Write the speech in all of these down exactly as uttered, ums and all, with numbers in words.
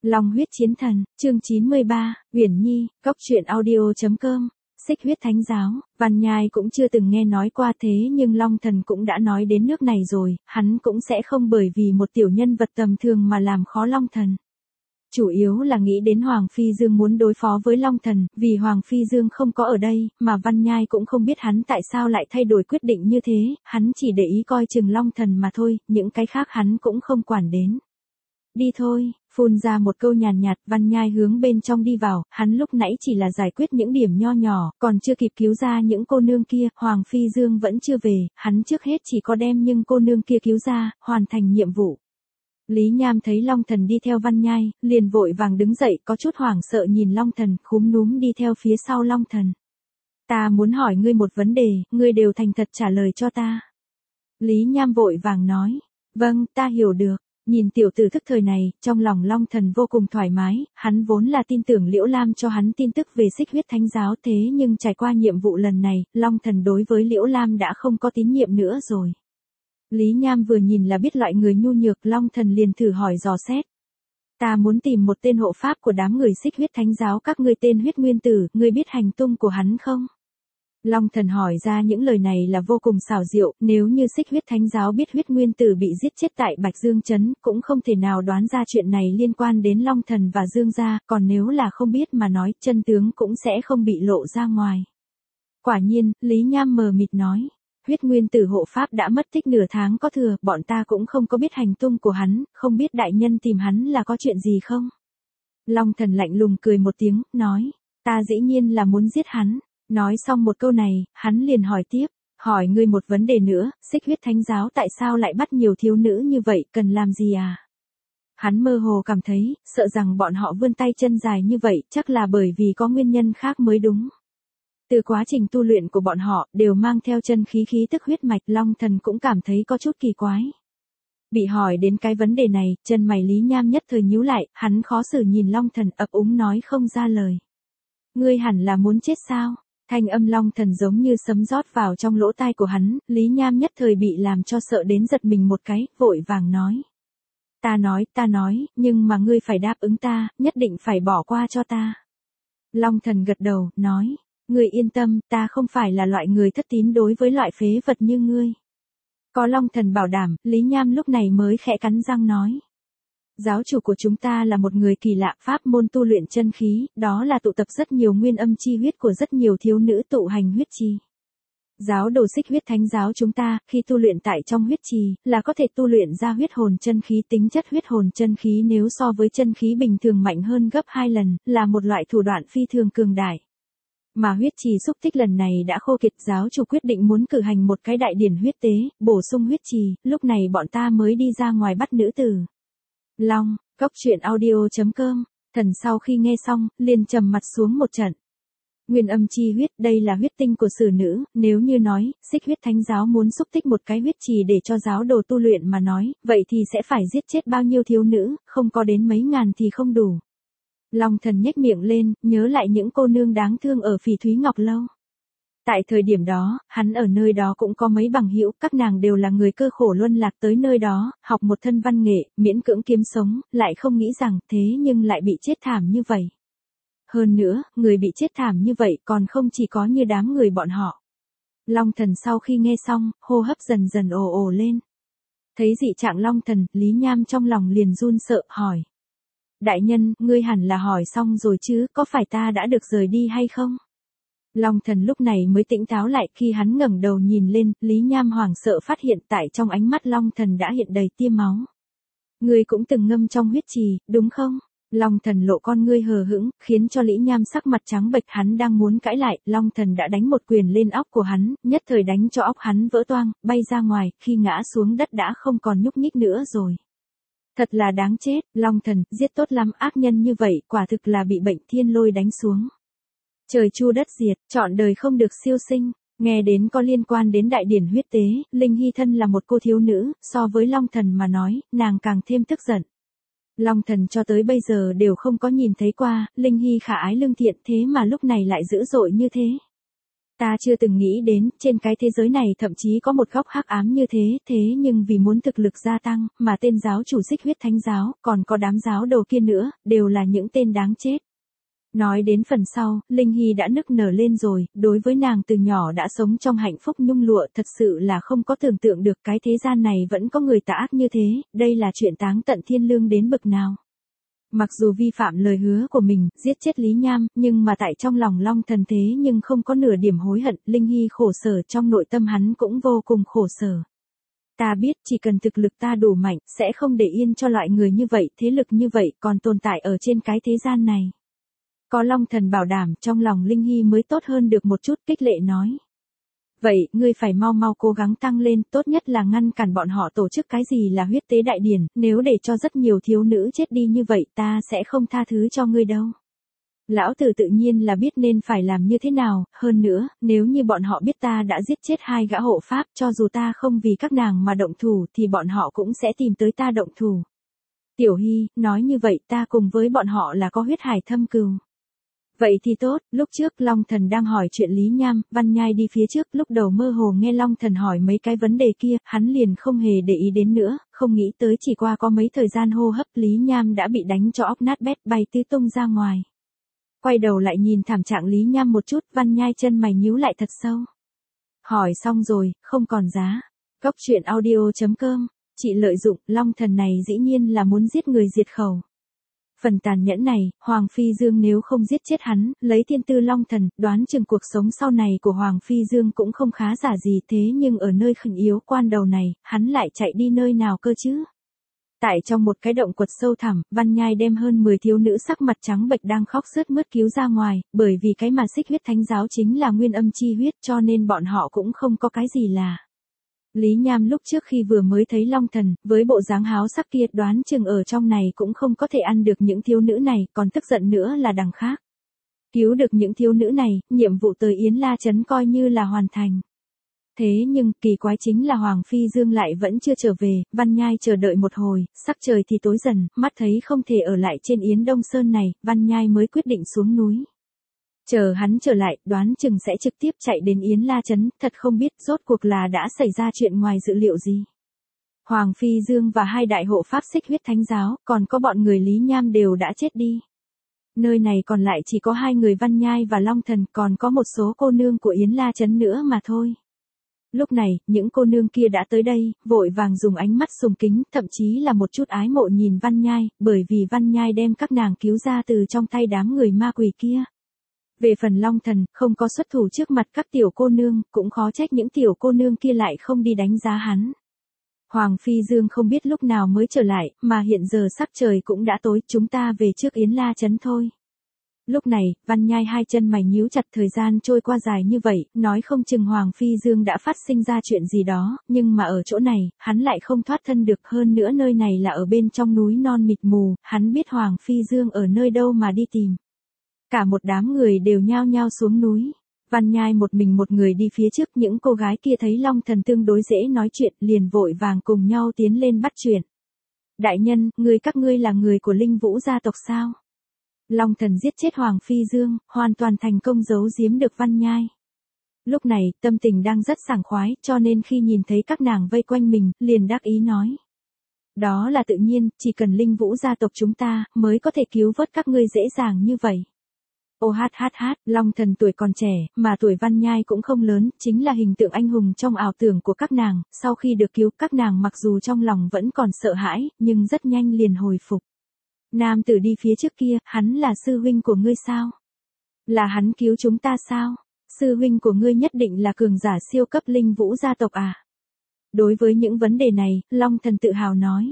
Long huyết chiến thần, chương chín mươi ba, Uyển Nhi, cốc truyện audio chấm com. Xích huyết thánh giáo, Văn Nhai cũng chưa từng nghe nói qua thế nhưng Long Thần cũng đã nói đến nước này rồi, hắn cũng sẽ không bởi vì một tiểu nhân vật tầm thường mà làm khó Long Thần. Chủ yếu là nghĩ đến Hoàng Phi Dương muốn đối phó với Long Thần, vì Hoàng Phi Dương không có ở đây, mà Văn Nhai cũng không biết hắn tại sao lại thay đổi quyết định như thế, hắn chỉ để ý coi chừng Long Thần mà thôi, những cái khác hắn cũng không quản đến. Đi thôi, phun ra một câu nhàn nhạt, Văn Nhai hướng bên trong đi vào, hắn lúc nãy chỉ là giải quyết những điểm nho nhỏ, còn chưa kịp cứu ra những cô nương kia, Hoàng Phi Dương vẫn chưa về, hắn trước hết chỉ có đem những cô nương kia cứu ra, hoàn thành nhiệm vụ. Lý Nham thấy Long Thần đi theo Văn Nhai, liền vội vàng đứng dậy, có chút hoảng sợ nhìn Long Thần, khúm núm đi theo phía sau Long Thần. Ta muốn hỏi ngươi một vấn đề, ngươi đều thành thật trả lời cho ta. Lý Nham vội vàng nói, vâng, ta hiểu được. Nhìn tiểu tử thức thời này, trong lòng Long Thần vô cùng thoải mái, hắn vốn là tin tưởng Liễu Lam cho hắn tin tức về xích huyết thánh giáo thế nhưng trải qua nhiệm vụ lần này, Long Thần đối với Liễu Lam đã không có tín nhiệm nữa rồi. Lý Nham vừa nhìn là biết loại người nhu nhược, Long Thần liền thử hỏi dò xét. Ta muốn tìm một tên hộ pháp của đám người xích huyết thánh giáo, các ngươi tên huyết nguyên tử, ngươi biết hành tung của hắn không? Long Thần hỏi ra những lời này là vô cùng xảo diệu, nếu như xích huyết thánh giáo biết huyết nguyên tử bị giết chết tại Bạch Dương Trấn, cũng không thể nào đoán ra chuyện này liên quan đến Long Thần và Dương gia, còn nếu là không biết mà nói, chân tướng cũng sẽ không bị lộ ra ngoài. Quả nhiên, Lý Nham mờ mịt nói, huyết nguyên tử hộ pháp đã mất tích nửa tháng có thừa, bọn ta cũng không có biết hành tung của hắn, không biết đại nhân tìm hắn là có chuyện gì không? Long Thần lạnh lùng cười một tiếng, nói, ta dĩ nhiên là muốn giết hắn. Nói xong một câu này, hắn liền hỏi tiếp, hỏi ngươi một vấn đề nữa, xích huyết thánh giáo tại sao lại bắt nhiều thiếu nữ như vậy, cần làm gì à? Hắn mơ hồ cảm thấy, sợ rằng bọn họ vươn tay chân dài như vậy, chắc là bởi vì có nguyên nhân khác mới đúng. Từ quá trình tu luyện của bọn họ, đều mang theo chân khí khí tức huyết mạch, Long Thần cũng cảm thấy có chút kỳ quái. Bị hỏi đến cái vấn đề này, chân mày Lý Nham nhất thời nhíu lại, hắn khó xử nhìn Long Thần ấp úng nói không ra lời. Ngươi hẳn là muốn chết sao? Thanh âm Long Thần giống như sấm rót vào trong lỗ tai của hắn, Lý Nham nhất thời bị làm cho sợ đến giật mình một cái, vội vàng nói. Ta nói, ta nói, nhưng mà ngươi phải đáp ứng ta, nhất định phải bỏ qua cho ta. Long Thần gật đầu, nói, ngươi yên tâm, ta không phải là loại người thất tín đối với loại phế vật như ngươi. Có Long Thần bảo đảm, Lý Nham lúc này mới khẽ cắn răng nói. Giáo chủ của chúng ta là một người kỳ lạ, pháp môn tu luyện chân khí, đó là tụ tập rất nhiều nguyên âm chi huyết của rất nhiều thiếu nữ tụ hành huyết trì. Giáo đồ xích huyết thánh giáo chúng ta, khi tu luyện tại trong huyết trì, là có thể tu luyện ra huyết hồn chân khí, tính chất huyết hồn chân khí nếu so với chân khí bình thường mạnh hơn gấp hai lần, là một loại thủ đoạn phi thường cường đại. Mà huyết trì xúc tích lần này đã khô kiệt, giáo chủ quyết định muốn cử hành một cái đại điển huyết tế, bổ sung huyết trì, lúc này bọn ta mới đi ra ngoài bắt nữ tử. Long, cốc truyện audio chấm com, thần sau khi nghe xong, liền trầm mặt xuống một trận. Nguyên âm chi huyết, đây là huyết tinh của sử nữ, nếu như nói, xích huyết thánh giáo muốn xúc tích một cái huyết trì để cho giáo đồ tu luyện mà nói, vậy thì sẽ phải giết chết bao nhiêu thiếu nữ, không có đến mấy ngàn thì không đủ. Long Thần nhếch miệng lên, nhớ lại những cô nương đáng thương ở Phỉ Thúy Ngọc Lâu. Tại thời điểm đó, hắn ở nơi đó cũng có mấy bằng hữu, các nàng đều là người cơ khổ luân lạc tới nơi đó, học một thân văn nghệ, miễn cưỡng kiếm sống, lại không nghĩ rằng thế nhưng lại bị chết thảm như vậy. Hơn nữa, người bị chết thảm như vậy còn không chỉ có như đám người bọn họ. Long Thần sau khi nghe xong, hô hấp dần dần ồ ồ lên. Thấy dị trạng Long Thần, Lý Nham trong lòng liền run sợ, hỏi. Đại nhân, ngươi hẳn là hỏi xong rồi chứ, có phải ta đã được rời đi hay không? Long Thần lúc này mới tỉnh táo lại, khi hắn ngẩng đầu nhìn lên, Lý Nham hoảng sợ phát hiện tại trong ánh mắt Long Thần đã hiện đầy tia máu. Ngươi cũng từng ngâm trong huyết trì, đúng không? Long Thần lộ con ngươi hờ hững, khiến cho Lý Nham sắc mặt trắng bệch, hắn đang muốn cãi lại, Long Thần đã đánh một quyền lên óc của hắn, nhất thời đánh cho óc hắn vỡ toang, bay ra ngoài, khi ngã xuống đất đã không còn nhúc nhích nữa rồi. Thật là đáng chết, Long Thần, giết tốt lắm, ác nhân như vậy, quả thực là bị bệnh thiên lôi đánh xuống. Trời chu đất diệt, trọn đời không được siêu sinh, nghe đến có liên quan đến đại điển huyết tế, Linh Hy thân là một cô thiếu nữ, so với Long Thần mà nói, nàng càng thêm tức giận. Long Thần cho tới bây giờ đều không có nhìn thấy qua, Linh Hy khả ái lương thiện thế mà lúc này lại dữ dội như thế. Ta chưa từng nghĩ đến, trên cái thế giới này thậm chí có một góc hắc ám như thế, thế nhưng vì muốn thực lực gia tăng, mà tên giáo chủ Xích Huyết Thánh giáo, còn có đám giáo đồ kia nữa, đều là những tên đáng chết. Nói đến phần sau, Linh Hy đã nức nở lên rồi, đối với nàng từ nhỏ đã sống trong hạnh phúc nhung lụa thật sự là không có tưởng tượng được cái thế gian này vẫn có người tà ác như thế, đây là chuyện táng tận thiên lương đến bực nào. Mặc dù vi phạm lời hứa của mình, giết chết Lý Nham, nhưng mà tại trong lòng Long Thần thế nhưng không có nửa điểm hối hận, Linh Hy khổ sở trong nội tâm hắn cũng vô cùng khổ sở. Ta biết chỉ cần thực lực ta đủ mạnh, sẽ không để yên cho loại người như vậy, thế lực như vậy còn tồn tại ở trên cái thế gian này. Có Long Thần bảo đảm, trong lòng Linh Hy mới tốt hơn được một chút, kích lệ nói. Vậy, ngươi phải mau mau cố gắng tăng lên, tốt nhất là ngăn cản bọn họ tổ chức cái gì là huyết tế đại điển, nếu để cho rất nhiều thiếu nữ chết đi như vậy ta sẽ không tha thứ cho ngươi đâu. Lão tử tự nhiên là biết nên phải làm như thế nào, hơn nữa, nếu như bọn họ biết ta đã giết chết hai gã hộ pháp, cho dù ta không vì các nàng mà động thủ thì bọn họ cũng sẽ tìm tới ta động thủ. Tiểu Hy, nói như vậy ta cùng với bọn họ là có huyết hải thâm cừu. Vậy thì tốt, lúc trước Long Thần đang hỏi chuyện Lý Nham, Văn Nhai đi phía trước, lúc đầu mơ hồ nghe Long Thần hỏi mấy cái vấn đề kia, hắn liền không hề để ý đến nữa, không nghĩ tới chỉ qua có mấy thời gian hô hấp Lý Nham đã bị đánh cho óc nát bét bay tứ tung ra ngoài. Quay đầu lại nhìn thảm trạng Lý Nham một chút, Văn Nhai chân mày nhíu lại thật sâu. Hỏi xong rồi, không còn giá. Cốc truyện audio chấm com, chị lợi dụng, Long Thần này dĩ nhiên là muốn giết người diệt khẩu. Phần tàn nhẫn này, Hoàng Phi Dương nếu không giết chết hắn, lấy thiên tư Long Thần, đoán chừng cuộc sống sau này của Hoàng Phi Dương cũng không khá giả gì, thế nhưng ở nơi khẩn yếu quan đầu này, hắn lại chạy đi nơi nào cơ chứ? Tại trong một cái động quật sâu thẳm, Văn Nhai đem hơn mười thiếu nữ sắc mặt trắng bệch đang khóc sướt mướt cứu ra ngoài, bởi vì cái mà Xích Huyết Thánh giáo chính là nguyên âm chi huyết, cho nên bọn họ cũng không có cái gì là. Lý Nham lúc trước khi vừa mới thấy Long Thần, với bộ dáng háo sắc kia đoán chừng ở trong này cũng không có thể ăn được những thiếu nữ này, còn tức giận nữa là đằng khác. Cứu được những thiếu nữ này, nhiệm vụ tới Yến La Trấn coi như là hoàn thành. Thế nhưng, kỳ quái chính là Hoàng Phi Dương lại vẫn chưa trở về, Văn Nhai chờ đợi một hồi, sắc trời thì tối dần, mắt thấy không thể ở lại trên Yến Đông Sơn này, Văn Nhai mới quyết định xuống núi. Chờ hắn trở lại, đoán chừng sẽ trực tiếp chạy đến Yến La Trấn, thật không biết rốt cuộc là đã xảy ra chuyện ngoài dự liệu gì. Hoàng Phi Dương và hai đại hộ pháp Xích Huyết Thánh giáo, còn có bọn người Lý Nham đều đã chết đi. Nơi này còn lại chỉ có hai người Văn Nhai và Long Thần, còn có một số cô nương của Yến La Trấn nữa mà thôi. Lúc này, những cô nương kia đã tới đây, vội vàng dùng ánh mắt sùng kính, thậm chí là một chút ái mộ nhìn Văn Nhai, bởi vì Văn Nhai đem các nàng cứu ra từ trong tay đám người ma quỷ kia. Về phần Long Thần, không có xuất thủ trước mặt các tiểu cô nương, cũng khó trách những tiểu cô nương kia lại không đi đánh giá hắn. Hoàng Phi Dương không biết lúc nào mới trở lại, mà hiện giờ sắc trời cũng đã tối, chúng ta về trước Yến La Trấn thôi. Lúc này, Văn Nhai hai chân mày nhíu chặt, thời gian trôi qua dài như vậy, nói không chừng Hoàng Phi Dương đã phát sinh ra chuyện gì đó, nhưng mà ở chỗ này, hắn lại không thoát thân được, hơn nữa nơi này là ở bên trong núi non mịt mù, hắn biết Hoàng Phi Dương ở nơi đâu mà đi tìm. Cả một đám người đều nhao nhao xuống núi. Văn Nhai một mình một người đi phía trước, những cô gái kia thấy Long Thần tương đối dễ nói chuyện, liền vội vàng cùng nhau tiến lên bắt chuyện. Đại nhân, người các ngươi là người của Linh Vũ gia tộc sao? Long Thần giết chết Hoàng Phi Dương, hoàn toàn thành công giấu giếm được Văn Nhai. Lúc này, tâm tình đang rất sảng khoái, cho nên khi nhìn thấy các nàng vây quanh mình, liền đắc ý nói. Đó là tự nhiên, chỉ cần Linh Vũ gia tộc chúng ta, mới có thể cứu vớt các ngươi dễ dàng như vậy. Ô hát hát hát, Long Thần tuổi còn trẻ, mà tuổi Văn Nhai cũng không lớn, chính là hình tượng anh hùng trong ảo tưởng của các nàng, sau khi được cứu, các nàng mặc dù trong lòng vẫn còn sợ hãi, nhưng rất nhanh liền hồi phục. Nam tử đi phía trước kia, hắn là sư huynh của ngươi sao? Là hắn cứu chúng ta sao? Sư huynh của ngươi nhất định là cường giả siêu cấp Linh Vũ gia tộc à? Đối với những vấn đề này, Long Thần tự hào nói.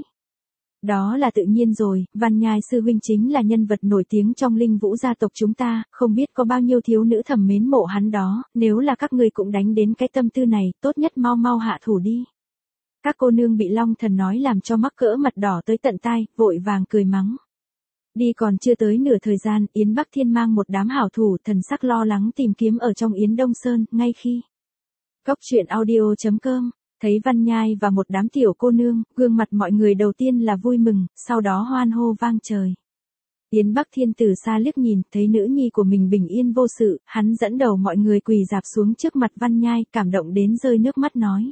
Đó là tự nhiên rồi, Văn Nhai sư huynh chính là nhân vật nổi tiếng trong Linh Vũ gia tộc chúng ta, không biết có bao nhiêu thiếu nữ thầm mến mộ hắn đó, nếu là các ngươi cũng đánh đến cái tâm tư này, tốt nhất mau mau hạ thủ đi. Các cô nương bị Long Thần nói làm cho mắc cỡ mặt đỏ tới tận tai, vội vàng cười mắng. Đi còn chưa tới nửa thời gian, Yến Bắc Thiên mang một đám hảo thủ thần sắc lo lắng tìm kiếm ở trong Yến Đông Sơn, ngay khi Cốc truyện audio chấm com thấy Văn Nhai và một đám tiểu cô nương, gương mặt mọi người đầu tiên là vui mừng, sau đó hoan hô vang trời. Yến Bắc Thiên từ xa liếc nhìn, thấy nữ nhi của mình bình yên vô sự, hắn dẫn đầu mọi người quỳ rạp xuống trước mặt Văn Nhai, cảm động đến rơi nước mắt nói.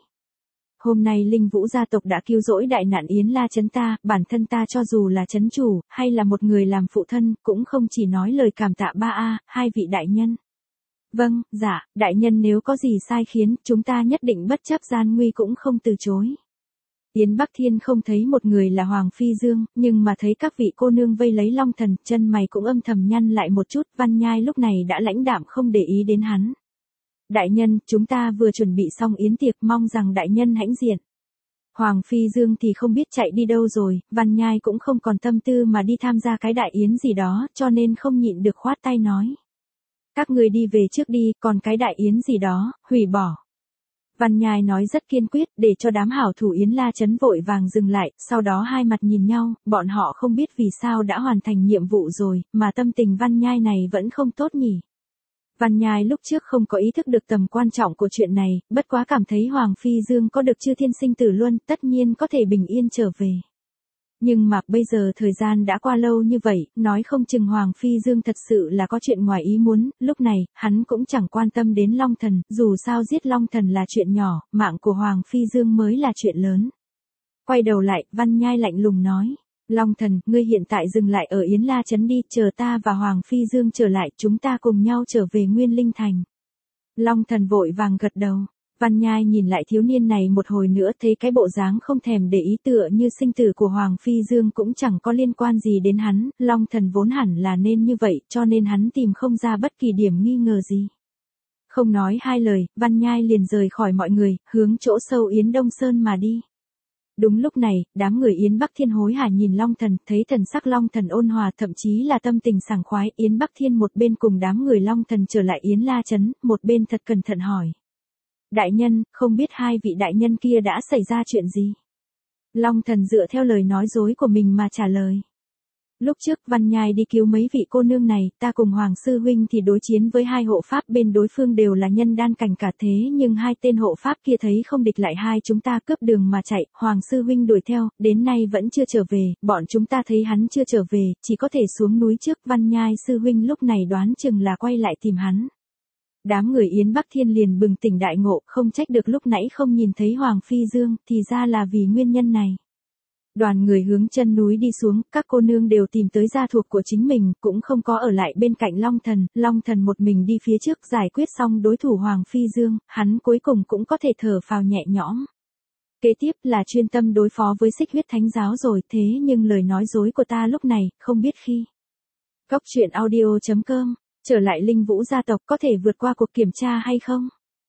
Hôm nay Linh Vũ gia tộc đã cứu rỗi đại nạn Yến La Trấn ta, bản thân ta cho dù là trấn chủ, hay là một người làm phụ thân, cũng không chỉ nói lời cảm tạ ba a, hai vị đại nhân. Vâng, dạ, đại nhân nếu có gì sai khiến, chúng ta nhất định bất chấp gian nguy cũng không từ chối. Yến Bắc Thiên không thấy một người là Hoàng Phi Dương, nhưng mà thấy các vị cô nương vây lấy Long Thần, chân mày cũng âm thầm nhăn lại một chút, Văn Nhai lúc này đã lãnh đạm không để ý đến hắn. Đại nhân, chúng ta vừa chuẩn bị xong yến tiệc, mong rằng đại nhân hãnh diện. Hoàng Phi Dương thì không biết chạy đi đâu rồi, Văn Nhai cũng không còn tâm tư mà đi tham gia cái đại yến gì đó, cho nên không nhịn được khoát tay nói. Các người đi về trước đi, còn cái đại yến gì đó, hủy bỏ. Văn Nhai nói rất kiên quyết, để cho đám hảo thủ Yến La Trấn vội vàng dừng lại, sau đó hai mặt nhìn nhau, bọn họ không biết vì sao đã hoàn thành nhiệm vụ rồi, mà tâm tình Văn Nhai này vẫn không tốt nhỉ. Văn Nhai lúc trước không có ý thức được tầm quan trọng của chuyện này, bất quá cảm thấy Hoàng Phi Dương có được chư thiên sinh tử luân, tất nhiên có thể bình yên trở về. Nhưng mà bây giờ thời gian đã qua lâu như vậy, nói không chừng Hoàng Phi Dương thật sự là có chuyện ngoài ý muốn, lúc này, hắn cũng chẳng quan tâm đến Long Thần, dù sao giết Long Thần là chuyện nhỏ, mạng của Hoàng Phi Dương mới là chuyện lớn. Quay đầu lại, Văn Nhai lạnh lùng nói, Long Thần, ngươi hiện tại dừng lại ở Yến La Trấn đi, chờ ta và Hoàng Phi Dương trở lại, chúng ta cùng nhau trở về Nguyên Linh Thành. Long Thần vội vàng gật đầu. Văn Nhai nhìn lại thiếu niên này một hồi nữa, thấy cái bộ dáng không thèm để ý tựa như sinh tử của Hoàng Phi Dương cũng chẳng có liên quan gì đến hắn, Long Thần vốn hẳn là nên như vậy, cho nên hắn tìm không ra bất kỳ điểm nghi ngờ gì. Không nói hai lời, Văn Nhai liền rời khỏi mọi người, hướng chỗ sâu Yến Đông Sơn mà đi. Đúng lúc này, đám người Yến Bắc Thiên hối hả nhìn Long Thần, thấy thần sắc Long Thần ôn hòa, thậm chí là tâm tình sảng khoái, Yến Bắc Thiên một bên cùng đám người Long Thần trở lại Yến La Trấn, một bên thật cẩn thận hỏi. Đại nhân, không biết hai vị đại nhân kia đã xảy ra chuyện gì? Long Thần dựa theo lời nói dối của mình mà trả lời. Lúc trước Văn Nhai đi cứu mấy vị cô nương này, ta cùng Hoàng Sư Huynh thì đối chiến với hai hộ pháp bên đối phương đều là nhân đan cảnh cả thế nhưng hai tên hộ pháp kia thấy không địch lại hai chúng ta cướp đường mà chạy, Hoàng Sư Huynh đuổi theo, đến nay vẫn chưa trở về, bọn chúng ta thấy hắn chưa trở về, chỉ có thể xuống núi trước, Văn Nhai Sư Huynh lúc này đoán chừng là quay lại tìm hắn. Đám người Yến Bắc Thiên liền bừng tỉnh đại ngộ, không trách được lúc nãy không nhìn thấy Hoàng Phi Dương, thì ra là vì nguyên nhân này. Đoàn người hướng chân núi đi xuống, các cô nương đều tìm tới gia thuộc của chính mình, cũng không có ở lại bên cạnh Long Thần, Long Thần một mình đi phía trước giải quyết xong đối thủ Hoàng Phi Dương, hắn cuối cùng cũng có thể thở phào nhẹ nhõm. Kế tiếp là chuyên tâm đối phó với Xích Huyết Thánh Giáo rồi, thế nhưng lời nói dối của ta lúc này, không biết khi. Cốc truyện audio chấm com, trở lại Linh Vũ gia tộc có thể vượt qua cuộc kiểm tra hay không?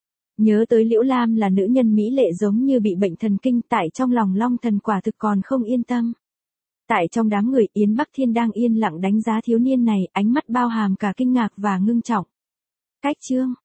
Nhớ tới Liễu Lam là nữ nhân mỹ lệ giống như bị bệnh thần kinh, tại trong lòng Long Thần quả thực còn không yên tâm. Tại trong đám người, Yến Bắc Thiên đang yên lặng đánh giá thiếu niên này, ánh mắt bao hàm cả kinh ngạc và ngưng trọng. Cách chương